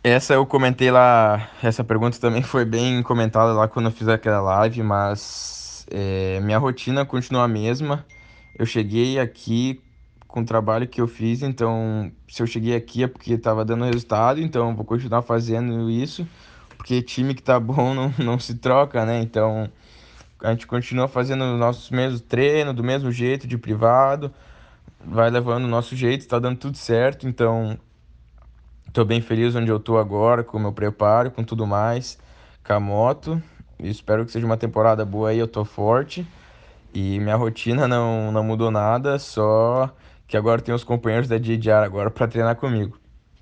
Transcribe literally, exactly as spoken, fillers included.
Essa eu comentei lá, essa pergunta também foi bem comentada lá quando eu fiz aquela live, mas é, minha rotina continua a mesma. Eu cheguei aqui com o trabalho que eu fiz, então se eu cheguei aqui é porque estava dando resultado, então eu vou continuar fazendo isso, porque time que tá bom não, não se troca, né? Então a gente continua fazendo os nossos mesmos treinos, do mesmo jeito, de privado, vai levando o nosso jeito, tá dando tudo certo, então. Tô bem feliz onde eu tô agora, com o meu preparo, com tudo mais, com a moto. E espero que seja uma temporada boa aí, eu tô forte. E minha rotina não, não mudou nada, só que agora tem os companheiros da J J R agora pra treinar comigo.